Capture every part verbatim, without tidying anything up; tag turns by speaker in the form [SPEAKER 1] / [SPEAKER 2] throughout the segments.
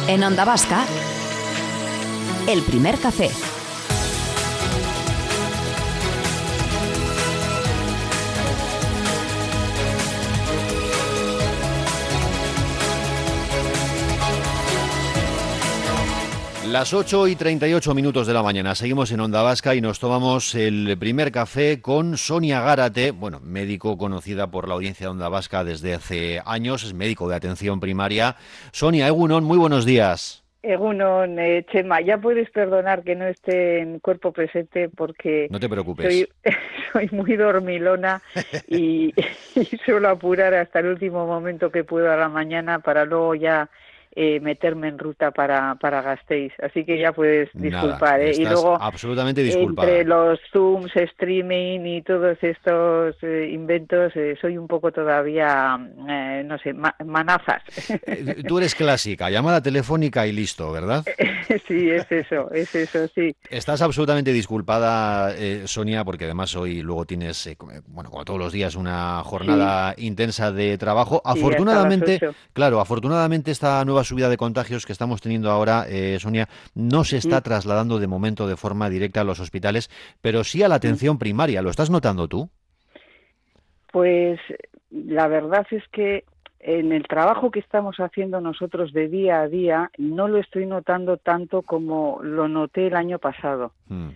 [SPEAKER 1] En Onda Vasca, El Primer Café.
[SPEAKER 2] Las ocho y treinta y ocho minutos de la mañana. Seguimos en Onda Vasca y nos tomamos el primer café con Sonia Gárate, bueno, médico conocida por la audiencia de Onda Vasca desde hace años, es médico de atención primaria. Sonia, Egunon, muy buenos días.
[SPEAKER 3] Egunon, eh, Chema, ya puedes perdonar que no esté en cuerpo presente porque
[SPEAKER 2] no te preocupes.
[SPEAKER 3] Soy, soy muy dormilona y, y suelo apurar hasta el último momento que puedo a la mañana para luego ya eh, meterme en ruta para, para Gasteiz. Así que ya puedes disculpar.
[SPEAKER 2] Nada,
[SPEAKER 3] ¿eh?
[SPEAKER 2] estás
[SPEAKER 3] Y luego,
[SPEAKER 2] absolutamente disculpada.
[SPEAKER 3] entre los Zooms, streaming y todos estos eh, inventos, eh, soy un poco todavía, eh, no sé, ma manazas.
[SPEAKER 2] Eh, tú eres clásica, llamada telefónica y listo, ¿verdad?
[SPEAKER 3] Sí, es eso, es eso, sí.
[SPEAKER 2] Estás absolutamente disculpada, eh, Sonia, porque además hoy luego tienes, eh, bueno, como todos los días, una jornada sí. intensa de trabajo.
[SPEAKER 3] Sí,
[SPEAKER 2] Afortunadamente,
[SPEAKER 3] hasta las ocho.
[SPEAKER 2] claro, afortunadamente esta nueva subida de contagios que estamos teniendo ahora, eh, Sonia, no se está mm. trasladando de momento de forma directa a los hospitales, pero sí a la atención mm. primaria. ¿Lo estás notando tú?
[SPEAKER 3] Pues la verdad es que en el trabajo que estamos haciendo nosotros de día a día no lo estoy notando tanto como lo noté el año pasado. Mm.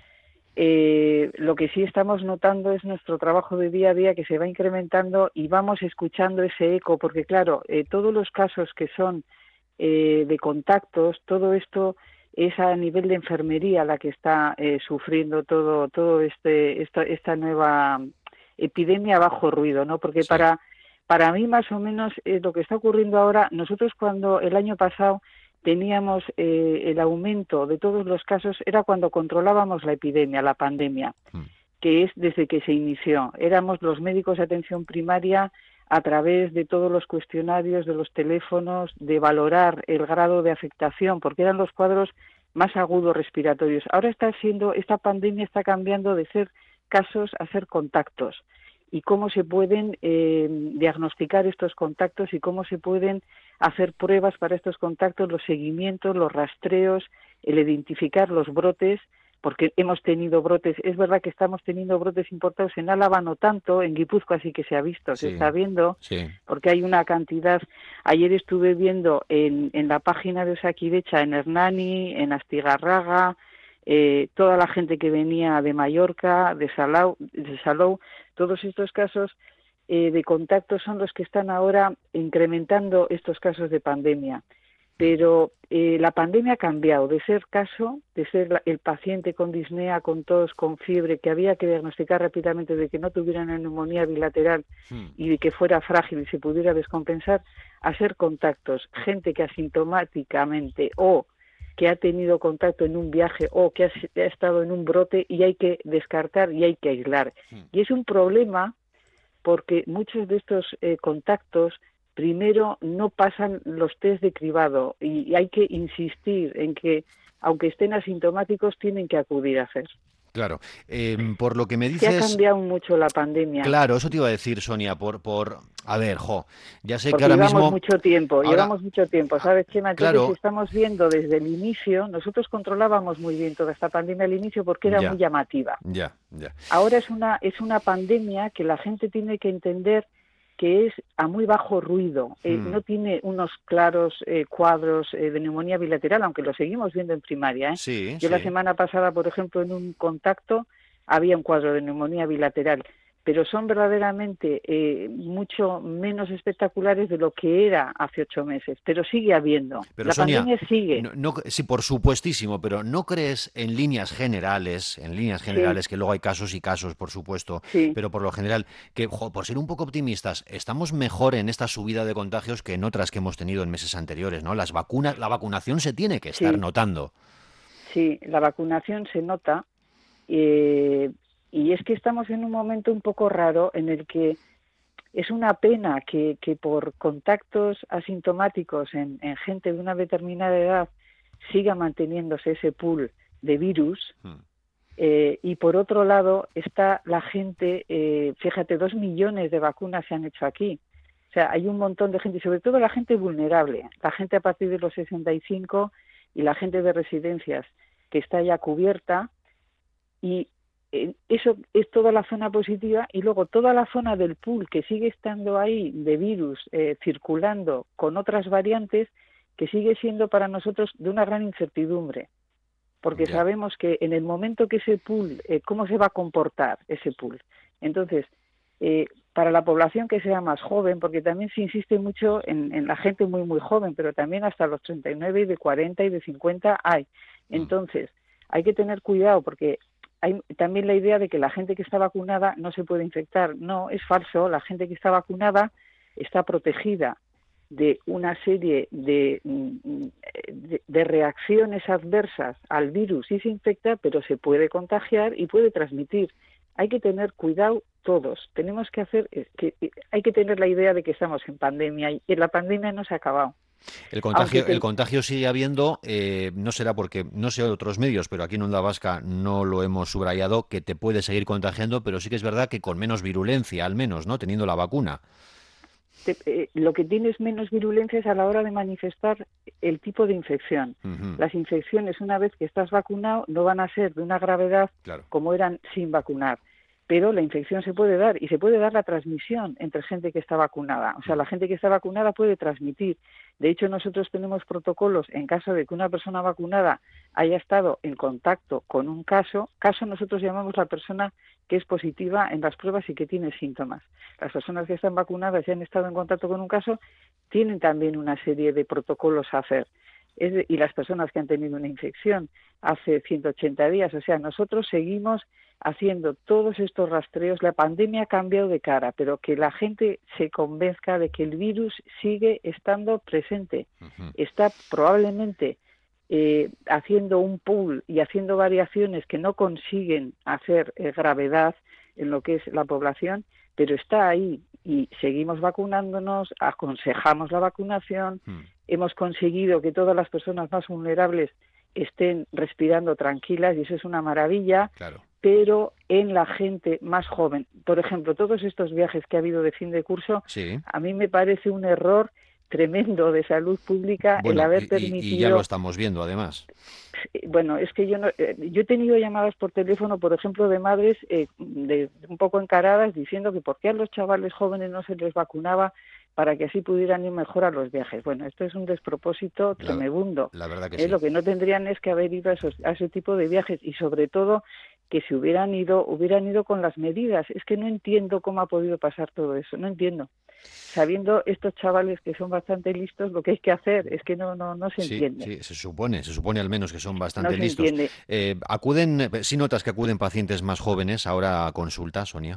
[SPEAKER 3] Eh, lo que sí estamos notando es nuestro trabajo de día a día que se va incrementando y vamos escuchando ese eco, porque claro, eh, todos los casos que son eh, de contactos, todo esto es a nivel de enfermería la que está eh, sufriendo todo todo este esta, esta nueva epidemia a bajo ruido, ¿no? Porque sí. para Para mí, más o menos, es lo que está ocurriendo ahora. Nosotros, cuando el año pasado teníamos eh, el aumento de todos los casos, era cuando controlábamos la epidemia, la pandemia, mm. que es desde que se inició. Éramos los médicos de atención primaria a través de todos los cuestionarios, de los teléfonos, de valorar el grado de afectación, porque eran los cuadros más agudos respiratorios. Ahora está siendo, esta pandemia está cambiando de ser casos a ser contactos. Y cómo se pueden eh, diagnosticar estos contactos y cómo se pueden hacer pruebas para estos contactos, los seguimientos, los rastreos, el identificar los brotes, porque hemos tenido brotes, es verdad que estamos teniendo brotes importados en Álava, no tanto, en Guipúzcoa sí que se ha visto, sí, se está viendo, sí. porque hay una cantidad. Ayer estuve viendo en, en la página de Osakidecha, en Hernani, en Astigarraga, Eh, toda la gente que venía de Mallorca, de Salou, de Salou todos estos casos eh, de contacto son los que están ahora incrementando estos casos de pandemia. Pero eh, la pandemia ha cambiado de ser caso, de ser la, el paciente con disnea, con tos, con fiebre, que había que diagnosticar rápidamente de que no tuviera una neumonía bilateral hmm. y de que fuera frágil y se pudiera descompensar, a ser contactos, gente que asintomáticamente o que ha tenido contacto en un viaje o que ha, ha estado en un brote y hay que descartar y hay que aislar. Sí. Y es un problema porque muchos de estos eh, contactos primero no pasan los test de cribado y, y hay que insistir en que, aunque estén asintomáticos, tienen que acudir a hacer.
[SPEAKER 2] Claro, eh, por lo que me dices...
[SPEAKER 3] Se ha cambiado mucho la pandemia.
[SPEAKER 2] Claro, eso te iba a decir, Sonia, por... por a ver, jo, ya sé
[SPEAKER 3] Porque
[SPEAKER 2] que ahora
[SPEAKER 3] llevamos
[SPEAKER 2] mismo...
[SPEAKER 3] mucho tiempo,
[SPEAKER 2] ahora...
[SPEAKER 3] llevamos mucho tiempo, ¿sabes, Chema? Entonces
[SPEAKER 2] claro.
[SPEAKER 3] estamos viendo desde el inicio, nosotros controlábamos muy bien toda esta pandemia al inicio porque era
[SPEAKER 2] ya.
[SPEAKER 3] muy llamativa.
[SPEAKER 2] Ya, ya.
[SPEAKER 3] Ahora es una, es una pandemia que la gente tiene que entender que es a muy bajo ruido, eh, hmm. no tiene unos claros eh, cuadros eh, de neumonía bilateral, aunque lo seguimos viendo en primaria. ¿eh?
[SPEAKER 2] Sí,
[SPEAKER 3] Yo
[SPEAKER 2] sí.
[SPEAKER 3] la semana pasada, por ejemplo, en un contacto había un cuadro de neumonía bilateral, pero son verdaderamente eh, mucho menos espectaculares de lo que era hace ocho meses, pero sigue habiendo.
[SPEAKER 2] Pero,
[SPEAKER 3] la
[SPEAKER 2] Sonia,
[SPEAKER 3] pandemia sigue.
[SPEAKER 2] No, no, sí, por supuestísimo, pero ¿no crees en líneas generales, en líneas generales, sí. que luego hay casos y casos, por supuesto,
[SPEAKER 3] sí.
[SPEAKER 2] pero por lo general, que jo, por ser un poco optimistas, estamos mejor en esta subida de contagios que en otras que hemos tenido en meses anteriores, ¿no? Las vacunas, la vacunación se tiene que estar
[SPEAKER 3] sí.
[SPEAKER 2] notando.
[SPEAKER 3] Sí, la vacunación se nota. Eh, Y es que estamos en un momento un poco raro en el que es una pena que, que por contactos asintomáticos en, en gente de una determinada edad siga manteniéndose ese pool de virus. Hmm. Eh, y por otro lado está la gente, eh, fíjate, dos millones de vacunas se han hecho aquí. O sea, hay un montón de gente, y sobre todo la gente vulnerable, la gente a partir de los sesenta y cinco y la gente de residencias que está ya cubierta, y eh, eso es toda la zona positiva, y luego toda la zona del pool que sigue estando ahí de virus eh, circulando con otras variantes, que sigue siendo para nosotros de una gran incertidumbre, porque
[SPEAKER 2] Ya.
[SPEAKER 3] sabemos que en el momento que ese pool, eh, cómo se va a comportar ese pool. Entonces, eh, para la población que sea más joven, porque también se insiste mucho en, en la gente muy, muy joven, pero también hasta los treinta y nueve y de cuarenta y de cincuenta hay. Entonces, hay que tener cuidado porque hay también la idea de que la gente que está vacunada no se puede infectar. No, es falso. La gente que está vacunada está protegida de una serie de, de, de reacciones adversas al virus y se infecta, pero se puede contagiar y puede transmitir. Hay que tener cuidado todos. Tenemos que hacer, que hay que tener la idea de que estamos en pandemia y la pandemia no se ha acabado.
[SPEAKER 2] El contagio,
[SPEAKER 3] te...
[SPEAKER 2] el contagio sigue habiendo, eh, no será porque, no sé otros medios, pero aquí en Onda Vasca no lo hemos subrayado, que te puede seguir contagiando, pero sí que es verdad que con menos virulencia, al menos, ¿no? Teniendo la vacuna.
[SPEAKER 3] Te, eh, lo que tienes menos virulencia es a la hora de manifestar el tipo de infección. Uh-huh. Las infecciones, una vez que estás vacunado, no van a ser de una gravedad claro. como eran sin vacunar. Pero la infección se puede dar y se puede dar la transmisión entre gente que está vacunada. O sea, la gente que está vacunada puede transmitir. De hecho, nosotros tenemos protocolos en caso de que una persona vacunada haya estado en contacto con un caso. Caso nosotros llamamos la persona que es positiva en las pruebas y que tiene síntomas. Las personas que están vacunadas y han estado en contacto con un caso tienen también una serie de protocolos a hacer. Es de, y las personas que han tenido una infección hace ciento ochenta días. O sea, nosotros seguimos haciendo todos estos rastreos. La pandemia ha cambiado de cara, pero que la gente se convenzca de que el virus sigue estando presente. Uh-huh. Está probablemente eh, haciendo un pool y haciendo variaciones que no consiguen hacer eh, gravedad en lo que es la población, pero está ahí y seguimos vacunándonos, aconsejamos la vacunación, uh-huh. hemos conseguido que todas las personas más vulnerables estén respirando tranquilas y eso es una maravilla.
[SPEAKER 2] Claro.
[SPEAKER 3] Pero en la gente más joven. Por ejemplo, todos estos viajes que ha habido de fin de curso,
[SPEAKER 2] sí.
[SPEAKER 3] a mí me parece un error tremendo de salud pública
[SPEAKER 2] bueno,
[SPEAKER 3] el haber
[SPEAKER 2] y,
[SPEAKER 3] permitido...
[SPEAKER 2] Y ya lo estamos viendo, además.
[SPEAKER 3] Bueno, es que yo no, yo he tenido llamadas por teléfono, por ejemplo, de madres eh, de, un poco encaradas diciendo que por qué a los chavales jóvenes no se les vacunaba para que así pudieran ir mejor a los viajes. Bueno, esto es un despropósito tremebundo.
[SPEAKER 2] La, la verdad que
[SPEAKER 3] eh,
[SPEAKER 2] sí.
[SPEAKER 3] Lo que no tendrían es que haber ido a, esos, a ese tipo de viajes y sobre todo que si hubieran ido, hubieran ido con las medidas. Es que no entiendo cómo ha podido pasar todo eso, no entiendo. Sabiendo estos chavales que son bastante listos, lo que hay que hacer es que no no no se
[SPEAKER 2] sí,
[SPEAKER 3] entiende.
[SPEAKER 2] Sí, se supone, se supone al menos que son bastante
[SPEAKER 3] no se
[SPEAKER 2] listos.
[SPEAKER 3] Entiende.
[SPEAKER 2] Eh, acuden, ¿sí notas que acuden pacientes más jóvenes ahora a consulta, Sonia?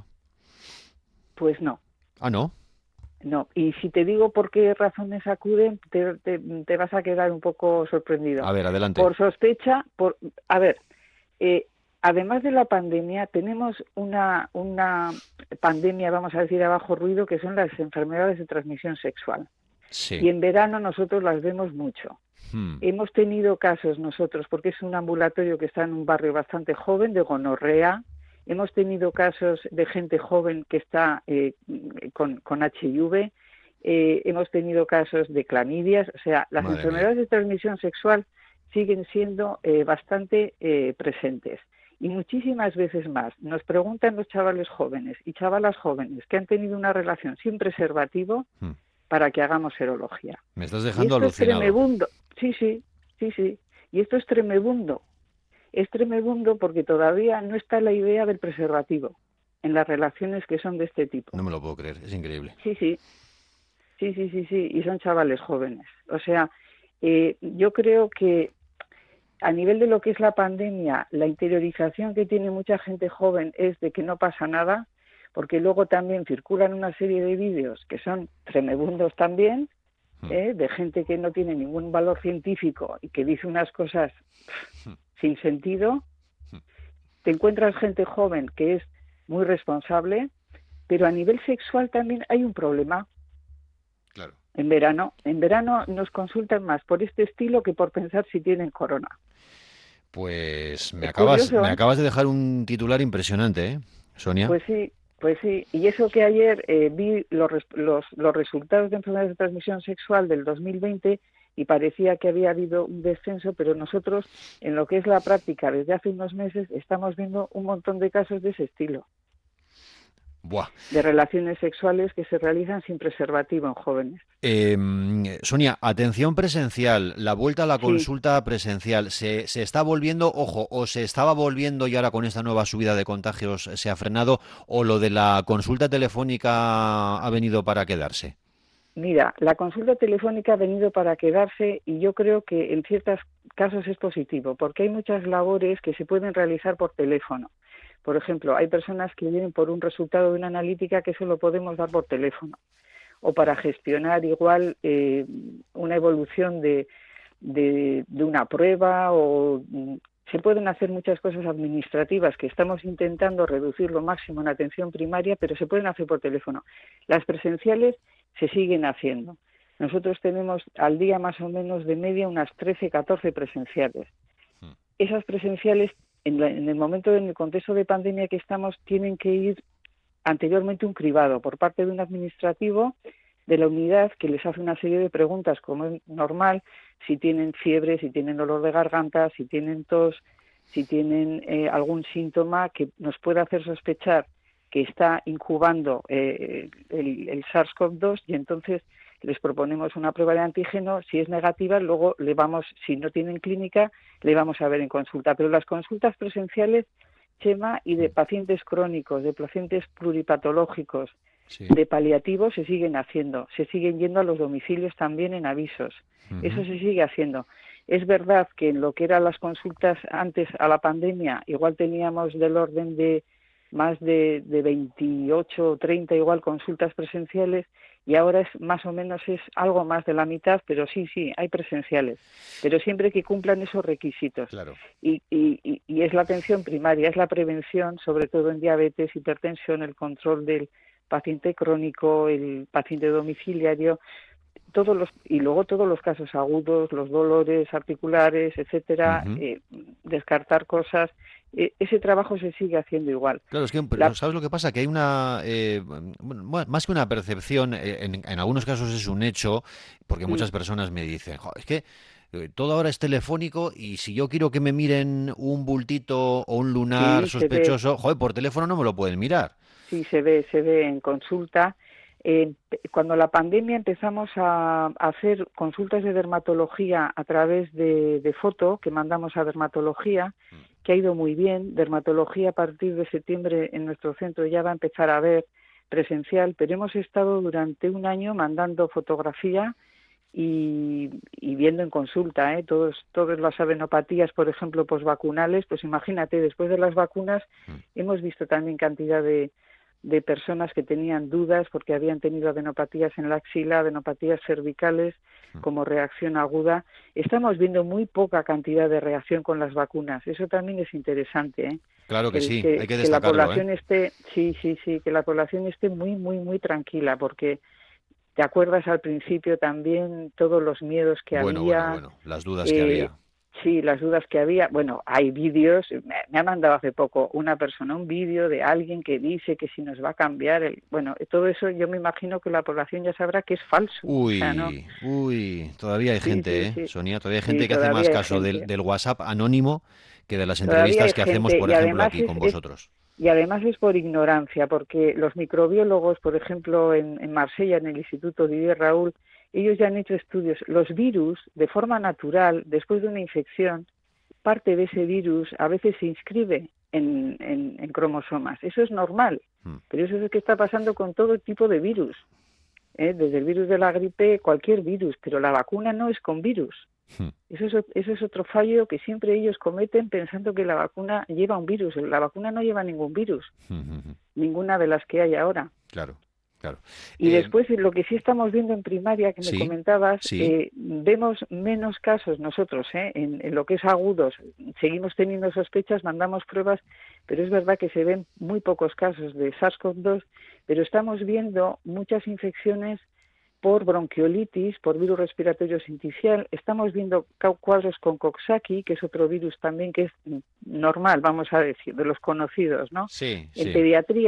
[SPEAKER 3] Pues no.
[SPEAKER 2] Ah, ¿no?
[SPEAKER 3] No, y si te digo por qué razones acuden, te, te, te vas a quedar un poco sorprendido.
[SPEAKER 2] A ver, adelante.
[SPEAKER 3] Por sospecha, por a ver, eh, además de la pandemia, tenemos una, una pandemia, vamos a decir, a bajo ruido, que son las enfermedades de transmisión sexual.
[SPEAKER 2] Sí.
[SPEAKER 3] Y en verano nosotros las vemos mucho. Hmm. Hemos tenido casos nosotros, porque es un ambulatorio que está en un barrio bastante joven, de gonorrea. Hemos tenido casos de gente joven que está eh, con, con H I V. Eh, hemos tenido casos de clamidias. O sea, las
[SPEAKER 2] Madre
[SPEAKER 3] enfermedades
[SPEAKER 2] mía.
[SPEAKER 3] de transmisión sexual siguen siendo eh, bastante eh, presentes. Y muchísimas veces más nos preguntan los chavales jóvenes y chavalas jóvenes que han tenido una relación sin preservativo hmm. para que hagamos serología.
[SPEAKER 2] Me estás dejando
[SPEAKER 3] y esto
[SPEAKER 2] alucinado.
[SPEAKER 3] Es tremebundo. Sí, sí, sí, sí. Y esto es tremebundo. Es tremebundo porque todavía no está la idea del preservativo en las relaciones que son de este tipo.
[SPEAKER 2] No me lo puedo creer, es increíble.
[SPEAKER 3] Sí, sí. Sí, sí, sí, sí. Y son chavales jóvenes. O sea, eh, yo creo que a nivel de lo que es la pandemia, la interiorización que tiene mucha gente joven es de que no pasa nada, porque luego también circulan una serie de vídeos que son tremebundos también, hmm. ¿eh? de gente que no tiene ningún valor científico y que dice unas cosas hmm. sin sentido. Hmm. Te encuentras gente joven que es muy responsable, pero a nivel sexual también hay un problema.
[SPEAKER 2] Claro.
[SPEAKER 3] En verano, en verano nos consultan más por este estilo que por pensar si tienen corona.
[SPEAKER 2] Pues me acabas,
[SPEAKER 3] curioso,
[SPEAKER 2] me
[SPEAKER 3] ¿eh?
[SPEAKER 2] acabas de dejar un titular impresionante, ¿eh, Sonia?
[SPEAKER 3] Pues sí, Pues sí, y eso que ayer eh, vi los, los, los resultados de enfermedades de transmisión sexual del dos mil veinte y parecía que había habido un descenso, pero nosotros, en lo que es la práctica, desde hace unos meses, estamos viendo un montón de casos de ese estilo.
[SPEAKER 2] Buah.
[SPEAKER 3] De relaciones sexuales que se realizan sin preservativo en jóvenes.
[SPEAKER 2] Eh, Sonia, atención presencial, la vuelta a la
[SPEAKER 3] Sí.
[SPEAKER 2] consulta presencial, ¿se, se está volviendo, ojo, o se estaba volviendo y ahora con esta nueva subida de contagios se ha frenado, o lo de la consulta telefónica ha venido para quedarse?
[SPEAKER 3] Mira, la consulta telefónica ha venido para quedarse y yo creo que en ciertos casos es positivo, porque hay muchas labores que se pueden realizar por teléfono. Por ejemplo, hay personas que vienen por un resultado de una analítica que eso lo podemos dar por teléfono. O para gestionar igual eh, una evolución de, de, de una prueba, o mm, se pueden hacer muchas cosas administrativas que estamos intentando reducir lo máximo en atención primaria, pero se pueden hacer por teléfono. Las presenciales se siguen haciendo. Nosotros tenemos al día más o menos de media unas trece, catorce presenciales. Esas presenciales, en, la, en el momento, en el contexto de pandemia que estamos, tienen que ir anteriormente un cribado por parte de un administrativo de la unidad que les hace una serie de preguntas, como es normal, si tienen fiebre, si tienen dolor de garganta, si tienen tos, si tienen eh, algún síntoma que nos pueda hacer sospechar que está incubando eh, el, el SARS-CoV dos, y entonces les proponemos una prueba de antígeno. Si es negativa, luego le vamos, si no tienen clínica, le vamos a ver en consulta. Pero las consultas presenciales, Chema, y de pacientes crónicos, de pacientes pluripatológicos, sí, de paliativos, se siguen haciendo. Se siguen yendo a los domicilios también en avisos. Uh-huh. Eso se sigue haciendo. Es verdad que en lo que eran las consultas antes a la pandemia, igual teníamos del orden de más de, de veintiocho o treinta igual consultas presenciales, y ahora es más o menos es algo más de la mitad, pero sí, sí, hay presenciales, pero siempre que cumplan esos requisitos.
[SPEAKER 2] Claro.
[SPEAKER 3] Y, y, y es la atención primaria, es la prevención, sobre todo en diabetes, hipertensión, el control del paciente crónico, el paciente domiciliario, todos los, y luego todos los casos agudos, los dolores articulares, etcétera, uh-huh. eh, descartar cosas. Eh, ese trabajo se sigue haciendo igual.
[SPEAKER 2] Claro, es que, la... ¿sabes lo que pasa? Que hay una, eh, bueno, más que una percepción, eh, en, en algunos casos es un hecho, porque muchas sí. personas me dicen, es que todo ahora es telefónico y si yo quiero que me miren un bultito o un lunar sí, sospechoso, joder, por teléfono no me lo pueden mirar.
[SPEAKER 3] Sí, se ve, se ve en consulta. Eh, cuando la pandemia empezamos a, a hacer consultas de dermatología a través de, de foto, que mandamos a dermatología, que ha ido muy bien. Dermatología a partir de septiembre en nuestro centro ya va a empezar a ver presencial, pero hemos estado durante un año mandando fotografía y, y viendo en consulta, ¿eh? Todos, todas las adenopatías, por ejemplo, posvacunales, pues imagínate, después de las vacunas hemos visto también cantidad de de personas que tenían dudas porque habían tenido adenopatías en la axila, adenopatías cervicales como reacción aguda. Estamos viendo muy poca cantidad de reacción con las vacunas. Eso también es interesante, ¿eh?
[SPEAKER 2] Claro que, que sí,
[SPEAKER 3] que,
[SPEAKER 2] hay que
[SPEAKER 3] Que
[SPEAKER 2] destacarlo.
[SPEAKER 3] la población
[SPEAKER 2] ¿eh?
[SPEAKER 3] esté, sí, sí, sí, que la población esté muy, muy, muy tranquila, porque te acuerdas al principio también todos los miedos que
[SPEAKER 2] bueno,
[SPEAKER 3] había.
[SPEAKER 2] Bueno, bueno, las dudas
[SPEAKER 3] eh,
[SPEAKER 2] que había.
[SPEAKER 3] Sí, las dudas que había. Bueno, hay vídeos, me, me ha mandado hace poco una persona un vídeo de alguien que dice que si nos va a cambiar el... Bueno, todo eso yo me imagino que la población ya sabrá que es falso.
[SPEAKER 2] Uy,
[SPEAKER 3] o sea, ¿no?
[SPEAKER 2] uy, todavía hay
[SPEAKER 3] sí,
[SPEAKER 2] gente,
[SPEAKER 3] sí, sí.
[SPEAKER 2] ¿eh, Sonia? Todavía hay gente
[SPEAKER 3] sí,
[SPEAKER 2] que hace más caso
[SPEAKER 3] gente.
[SPEAKER 2] del, del WhatsApp anónimo que de las
[SPEAKER 3] Todavía
[SPEAKER 2] entrevistas
[SPEAKER 3] hay
[SPEAKER 2] que
[SPEAKER 3] gente,
[SPEAKER 2] hacemos, por
[SPEAKER 3] y
[SPEAKER 2] ejemplo,
[SPEAKER 3] además
[SPEAKER 2] aquí
[SPEAKER 3] es,
[SPEAKER 2] con vosotros.
[SPEAKER 3] Es, y además es por ignorancia, porque los microbiólogos, por ejemplo, en, en Marsella, en el Instituto Didier Raoult, ellos ya han hecho estudios. Los virus, de forma natural, después de una infección, parte de ese virus a veces se inscribe en, en, en cromosomas. Eso es normal, hmm. pero eso es lo que está pasando con todo tipo de virus, ¿eh? Desde el virus de la gripe, cualquier virus, pero la vacuna no es con virus. Hmm. Eso es, eso es otro fallo que siempre ellos cometen pensando que la vacuna lleva un virus. La vacuna no lleva ningún virus, hmm. ninguna de las que hay ahora.
[SPEAKER 2] Claro. Claro.
[SPEAKER 3] Y
[SPEAKER 2] eh,
[SPEAKER 3] después, lo que sí estamos viendo en primaria, que me
[SPEAKER 2] sí,
[SPEAKER 3] comentabas,
[SPEAKER 2] sí.
[SPEAKER 3] Eh, vemos menos casos nosotros, ¿eh? en, en lo que es agudos. Seguimos teniendo sospechas, mandamos pruebas, pero es verdad que se ven muy pocos casos de SARS-CoV dos, pero estamos viendo muchas infecciones por bronquiolitis, por virus respiratorio sincicial. Estamos viendo cuadros con Coxsackie, que es otro virus también que es normal, vamos a decir, de los conocidos, ¿no?
[SPEAKER 2] Sí,
[SPEAKER 3] en
[SPEAKER 2] sí.
[SPEAKER 3] pediatría.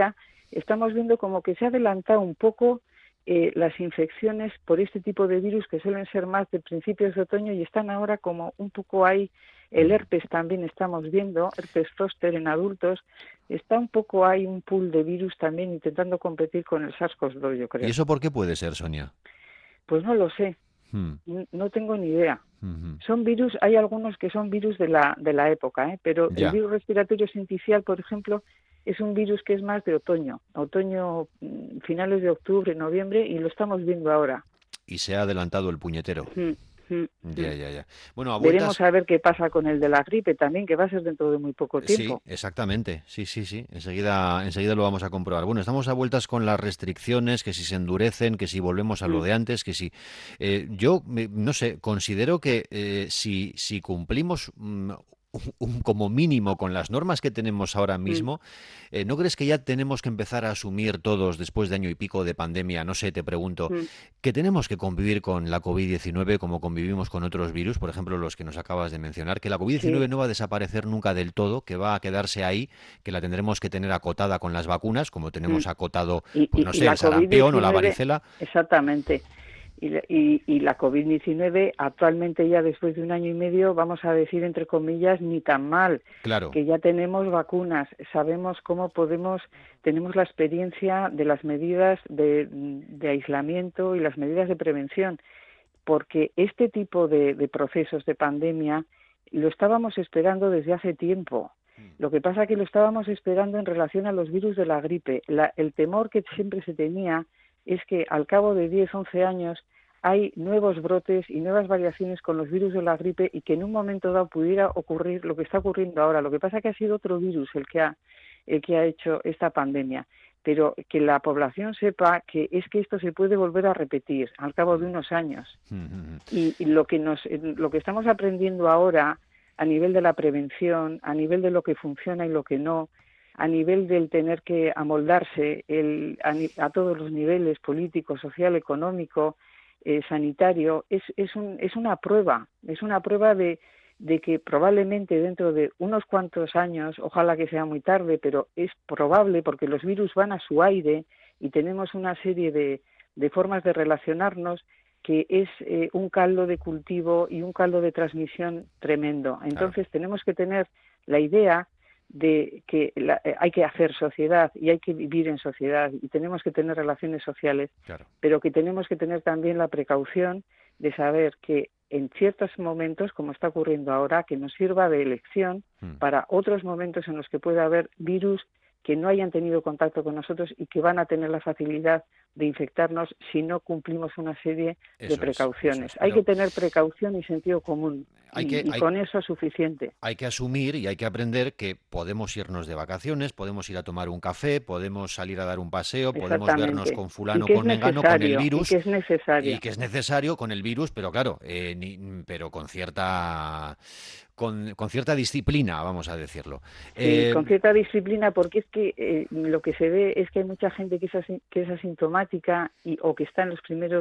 [SPEAKER 3] estamos viendo como que se ha adelantado un poco eh, las infecciones por este tipo de virus que suelen ser más de principios de otoño y están ahora como un poco ahí. El herpes también estamos viendo, herpes zóster en adultos, está un poco ahí un pool de virus también intentando competir con el SARS-CoV dos, yo creo.
[SPEAKER 2] ¿Y eso por qué puede ser, Sonia?
[SPEAKER 3] Pues no lo sé,
[SPEAKER 2] Hmm.
[SPEAKER 3] no tengo ni idea.
[SPEAKER 2] Uh-huh.
[SPEAKER 3] Son virus, hay algunos que son virus de la de la época, ¿eh? Pero
[SPEAKER 2] Ya.
[SPEAKER 3] el virus respiratorio sincicial, por ejemplo, es un virus que es más de otoño, otoño, finales de octubre, noviembre, y lo estamos viendo ahora.
[SPEAKER 2] Y se ha adelantado el puñetero.
[SPEAKER 3] Mm, mm,
[SPEAKER 2] Ya,
[SPEAKER 3] mm.
[SPEAKER 2] ya, ya. Bueno, a vueltas...
[SPEAKER 3] Veremos a ver qué pasa con el de la gripe también, que va a ser dentro de muy poco tiempo.
[SPEAKER 2] Sí, exactamente. Sí, sí, sí. Enseguida, enseguida lo vamos a comprobar. Bueno, estamos a vueltas con las restricciones, que si se endurecen, que si volvemos a lo
[SPEAKER 3] Mm.
[SPEAKER 2] de antes, que si... Eh, yo, me- no sé, considero que eh, si, si cumplimos... mm, un- un- como mínimo con las normas que tenemos ahora
[SPEAKER 3] Mm.
[SPEAKER 2] mismo, eh, ¿no crees que ya tenemos que empezar a asumir todos, después de año y pico de pandemia, no sé, te pregunto,
[SPEAKER 3] Mm.
[SPEAKER 2] que tenemos que convivir con la covid diecinueve como convivimos con otros virus, por ejemplo, los que nos acabas de mencionar, que la covid diecinueve
[SPEAKER 3] Sí.
[SPEAKER 2] no va a desaparecer nunca del todo, que va a quedarse ahí, que la tendremos que tener acotada con las vacunas, como tenemos
[SPEAKER 3] Mm.
[SPEAKER 2] acotado,
[SPEAKER 3] Y,
[SPEAKER 2] pues
[SPEAKER 3] y-
[SPEAKER 2] no
[SPEAKER 3] y
[SPEAKER 2] sé,
[SPEAKER 3] la
[SPEAKER 2] el sarampión o la
[SPEAKER 3] COVID diecinueve,
[SPEAKER 2] varicela.
[SPEAKER 3] exactamente. Y, la- y, y la COVID diecinueve actualmente ya después de un año y medio, vamos a decir entre comillas, ni tan mal,
[SPEAKER 2] Claro,
[SPEAKER 3] que ya tenemos vacunas, sabemos cómo podemos, tenemos la experiencia de las medidas de, de aislamiento y las medidas de prevención, porque este tipo de, de procesos de pandemia lo estábamos esperando desde hace tiempo. Lo que pasa es que lo estábamos esperando en relación a los virus de la gripe. La- el temor que siempre se tenía es que al cabo de diez, once años hay nuevos brotes y nuevas variaciones con los virus de la gripe y que en un momento dado pudiera ocurrir lo que está ocurriendo ahora. Lo que pasa es que ha sido otro virus el que ha, el que ha hecho esta pandemia. Pero que la población sepa que es que esto se puede volver a repetir al cabo de unos años. Y, y lo que nos, lo que estamos aprendiendo ahora a nivel de la prevención, a nivel de lo que funciona y lo que no, a nivel del tener que amoldarse el, a, ni- a todos los niveles, político, social, económico, eh, sanitario, es, es, un, es una prueba, es una prueba de, de que probablemente dentro de unos cuantos años, ojalá que sea muy tarde, pero es probable porque los virus van a su aire y tenemos una serie de, de formas de relacionarnos que es eh, un caldo de cultivo y un caldo de transmisión tremendo. Entonces tenemos que tener la idea de que la- eh, hay que hacer sociedad y hay que vivir en sociedad y tenemos que tener relaciones sociales,
[SPEAKER 2] claro.
[SPEAKER 3] pero que tenemos que tener también la precaución de saber que en ciertos momentos, como está ocurriendo ahora, que nos sirva de elección
[SPEAKER 2] Mm.
[SPEAKER 3] para otros momentos en los que pueda haber virus que no hayan tenido contacto con nosotros y que van a tener la facilidad de infectarnos si no cumplimos una serie
[SPEAKER 2] Eso
[SPEAKER 3] de
[SPEAKER 2] es,
[SPEAKER 3] precauciones.
[SPEAKER 2] eso es,
[SPEAKER 3] Hay
[SPEAKER 2] pero-
[SPEAKER 3] que tener precaución y sentido común
[SPEAKER 2] Hay
[SPEAKER 3] y,
[SPEAKER 2] que-
[SPEAKER 3] y
[SPEAKER 2] hay-
[SPEAKER 3] con eso es suficiente.
[SPEAKER 2] Hay que asumir y hay que aprender que podemos irnos de vacaciones, podemos ir a tomar un café, podemos salir a dar un paseo, podemos vernos
[SPEAKER 3] Exactamente.
[SPEAKER 2] con
[SPEAKER 3] Y
[SPEAKER 2] fulano,
[SPEAKER 3] que es
[SPEAKER 2] con mengano, con el
[SPEAKER 3] necesario, y
[SPEAKER 2] virus,
[SPEAKER 3] que es necesario.
[SPEAKER 2] y que es necesario con el virus, pero claro, eh, ni- pero con cierta con, con cierta disciplina, vamos a decirlo.
[SPEAKER 3] Sí,
[SPEAKER 2] Eh,
[SPEAKER 3] con cierta disciplina, porque es que eh, lo que se ve es que hay mucha gente que es, asi- que es asintomática y, o que está en los primeros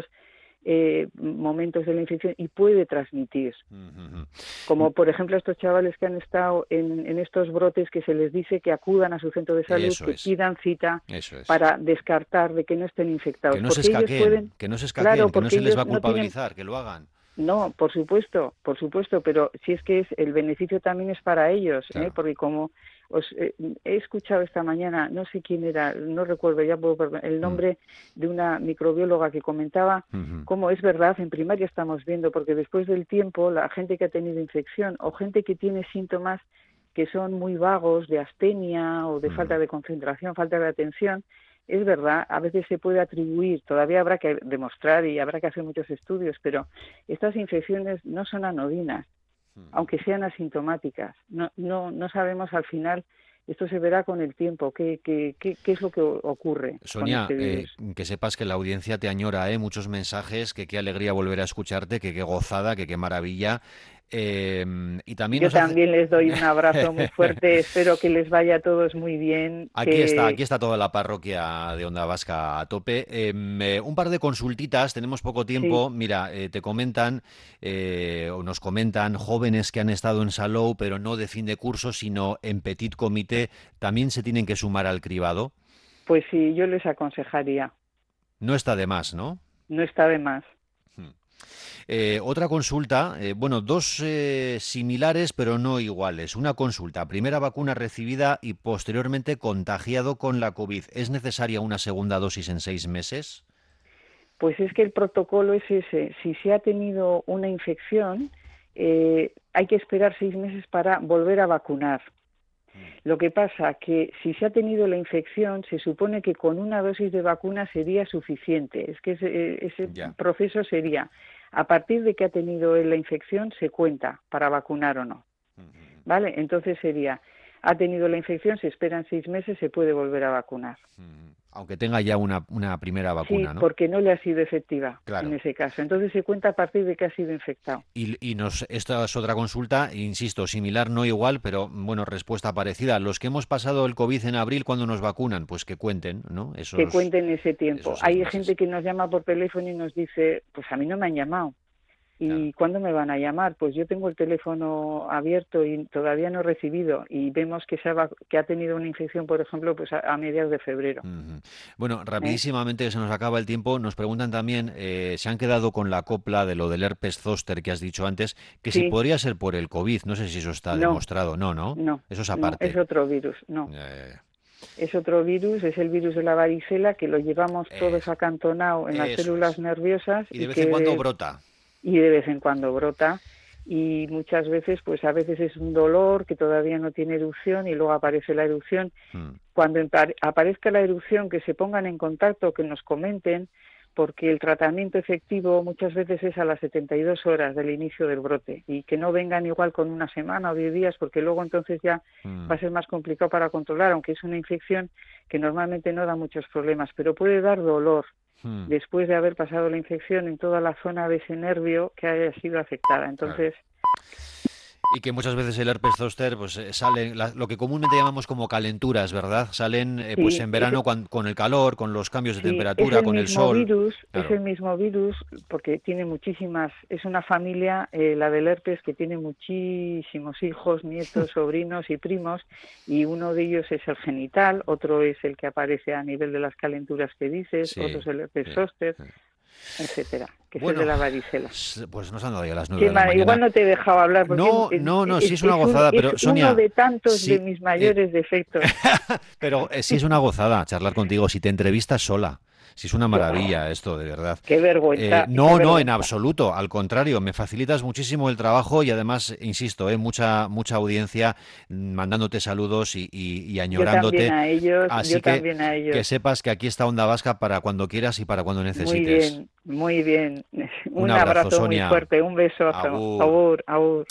[SPEAKER 3] eh, momentos de la infección y puede transmitir.
[SPEAKER 2] ujú,
[SPEAKER 3] Como por ejemplo estos chavales que han estado en, en estos brotes que se les dice que acudan a su centro de salud,
[SPEAKER 2] Eso
[SPEAKER 3] que
[SPEAKER 2] es.
[SPEAKER 3] pidan cita
[SPEAKER 2] eso es.
[SPEAKER 3] para descartar de que no estén infectados.
[SPEAKER 2] Que no se
[SPEAKER 3] porque ellos
[SPEAKER 2] escaqueen,
[SPEAKER 3] pueden,
[SPEAKER 2] que no se escaqueen,
[SPEAKER 3] claro,
[SPEAKER 2] que no
[SPEAKER 3] porque
[SPEAKER 2] se les
[SPEAKER 3] ellos
[SPEAKER 2] va a
[SPEAKER 3] no tienen.
[SPEAKER 2] culpabilizar, que lo hagan.
[SPEAKER 3] No, por supuesto, por supuesto, pero si es que es el beneficio también es para ellos,
[SPEAKER 2] Claro.
[SPEAKER 3] ¿eh? Porque como os eh, he escuchado esta mañana, no sé quién era, no recuerdo ya puedo perder- el nombre de una microbióloga que comentaba
[SPEAKER 2] Ujú.
[SPEAKER 3] cómo es verdad, en primaria estamos viendo, porque después del tiempo la gente que ha tenido infección o gente que tiene síntomas que son muy vagos de astenia o de
[SPEAKER 2] Ujú.
[SPEAKER 3] falta de concentración, falta de atención, es verdad, a veces se puede atribuir, todavía habrá que demostrar y habrá que hacer muchos estudios, pero estas infecciones no son anodinas, aunque sean asintomáticas. No, no, no sabemos al final, esto se verá con el tiempo, qué, qué, qué, qué es lo que o- ocurre
[SPEAKER 2] Sonia,
[SPEAKER 3] con este
[SPEAKER 2] eh,
[SPEAKER 3] virus.
[SPEAKER 2] que sepas que la audiencia te añora, ¿eh? Muchos mensajes, que qué alegría volver a escucharte, que qué gozada, que qué maravilla. Eh, y también
[SPEAKER 3] Yo
[SPEAKER 2] nos hace-
[SPEAKER 3] también les doy un abrazo muy fuerte, espero que les vaya a todos muy bien.
[SPEAKER 2] Aquí
[SPEAKER 3] que...
[SPEAKER 2] está, aquí está toda la parroquia de Onda Vasca a tope. Eh, eh, un par de consultitas, tenemos poco tiempo.
[SPEAKER 3] Sí.
[SPEAKER 2] Mira, eh, te comentan, eh, o nos comentan, jóvenes que han estado en Salou, pero no de fin de curso, sino en petit comité, también se tienen que sumar al cribado.
[SPEAKER 3] Pues sí, yo les aconsejaría.
[SPEAKER 2] No está de más, ¿no?
[SPEAKER 3] No está de más.
[SPEAKER 2] Eh, otra consulta, eh, bueno, dos eh, similares pero no iguales. Una consulta, primera vacuna recibida y posteriormente contagiado con la COVID. ¿Es necesaria una segunda dosis en seis meses?
[SPEAKER 3] Pues es que el protocolo es ese. Si se ha tenido una infección, eh, hay que esperar seis meses para volver a vacunar. Lo que pasa que si se ha tenido la infección, se supone que con una dosis de vacuna sería suficiente. Es que ese, ese proceso sería, a partir de que ha tenido él la infección, se cuenta para vacunar o no. ¿Vale? Entonces sería, ha tenido la infección, se esperan seis meses, se puede volver a vacunar.
[SPEAKER 2] Aunque tenga ya una, una primera vacuna,
[SPEAKER 3] sí,
[SPEAKER 2] ¿no?
[SPEAKER 3] Porque no le ha sido efectiva
[SPEAKER 2] claro.
[SPEAKER 3] en ese caso. Entonces se cuenta a partir de que ha sido infectado.
[SPEAKER 2] Y, y nos, esta es otra consulta, insisto, similar, no igual, pero bueno, respuesta parecida. Los que hemos pasado el COVID en abril, ¿cuándo nos vacunan? Pues que cuenten, ¿no? Esos,
[SPEAKER 3] que cuenten ese tiempo. Hay
[SPEAKER 2] meses.
[SPEAKER 3] gente que nos llama por teléfono y nos dice, pues a mí no me han llamado. ¿Y claro. cuándo me van a llamar? Pues yo tengo el teléfono abierto y todavía no he recibido. Y vemos que, se ha, que ha tenido una infección, por ejemplo, pues a, a mediados de febrero.
[SPEAKER 2] Uh-huh. Bueno, rapidísimamente, ¿Eh? que se nos acaba el tiempo, nos preguntan también, eh, se han quedado con la copla de lo del herpes zóster que has dicho antes, que sí. si podría ser por el COVID. No sé si eso está
[SPEAKER 3] no.
[SPEAKER 2] demostrado. No, ¿no?
[SPEAKER 3] No.
[SPEAKER 2] Eso es aparte.
[SPEAKER 3] No, es otro virus, no.
[SPEAKER 2] Eh...
[SPEAKER 3] Es otro virus, es el virus de la varicela, que lo llevamos eh, todos acantonado en las células
[SPEAKER 2] es.
[SPEAKER 3] nerviosas.
[SPEAKER 2] Y de
[SPEAKER 3] y
[SPEAKER 2] vez
[SPEAKER 3] que,
[SPEAKER 2] en cuando brota.
[SPEAKER 3] Y de vez en cuando brota. Y muchas veces, pues a veces es un dolor que todavía no tiene erupción y luego aparece la erupción. Hmm. Cuando aparezca la erupción, que se pongan en contacto, que nos comenten, porque el tratamiento efectivo muchas veces es a las setenta y dos horas del inicio del brote y que no vengan igual con una semana o diez días, porque luego entonces ya mm. va a ser más complicado para controlar, aunque es una infección que normalmente no da muchos problemas, pero puede dar dolor mm. después de haber pasado la infección en toda la zona de ese nervio que haya sido afectada. Entonces...
[SPEAKER 2] Claro. Y que muchas veces el herpes zóster pues sale la, lo que comúnmente llamamos como calenturas, ¿verdad? Salen eh, sí, pues en verano es, cuando, con el calor, con los cambios de sí, temperatura,
[SPEAKER 3] el
[SPEAKER 2] con el sol.
[SPEAKER 3] Virus,
[SPEAKER 2] claro.
[SPEAKER 3] Es el mismo virus porque tiene muchísimas, es una familia, eh, la del herpes, que tiene muchísimos hijos, nietos, sobrinos y primos, y uno de ellos es el genital, otro es el que aparece a nivel de las calenturas que dices, sí, otro es el herpes sí, zóster. Sí. etcétera, que
[SPEAKER 2] bueno,
[SPEAKER 3] es de la varicela.
[SPEAKER 2] Pues nos han dado ya las nueve de la mañana.
[SPEAKER 3] Igual no te he dejado hablar. Porque
[SPEAKER 2] no,
[SPEAKER 3] es,
[SPEAKER 2] no, no,
[SPEAKER 3] es,
[SPEAKER 2] sí es una gozada,
[SPEAKER 3] es
[SPEAKER 2] pero
[SPEAKER 3] un,
[SPEAKER 2] Sonia...
[SPEAKER 3] uno de tantos
[SPEAKER 2] sí,
[SPEAKER 3] de mis mayores
[SPEAKER 2] eh,
[SPEAKER 3] defectos.
[SPEAKER 2] pero eh, sí es una gozada charlar contigo, si te entrevistas sola. Si es una maravilla esto, de verdad.
[SPEAKER 3] Qué vergüenza.
[SPEAKER 2] Eh, no,
[SPEAKER 3] qué
[SPEAKER 2] no,
[SPEAKER 3] vergüenza.
[SPEAKER 2] En absoluto. Al contrario, me facilitas muchísimo el trabajo y además, insisto, eh, mucha mucha audiencia mandándote saludos y, y, y añorándote.
[SPEAKER 3] Yo también a ellos.
[SPEAKER 2] Así
[SPEAKER 3] yo
[SPEAKER 2] que,
[SPEAKER 3] también a ellos.
[SPEAKER 2] que sepas que aquí está Onda Vasca para cuando quieras y para cuando necesites.
[SPEAKER 3] Muy bien, muy bien. Un,
[SPEAKER 2] un abrazo,
[SPEAKER 3] abrazo
[SPEAKER 2] Sonia.
[SPEAKER 3] muy fuerte. Un beso.
[SPEAKER 2] Agur.
[SPEAKER 3] Agur, agur.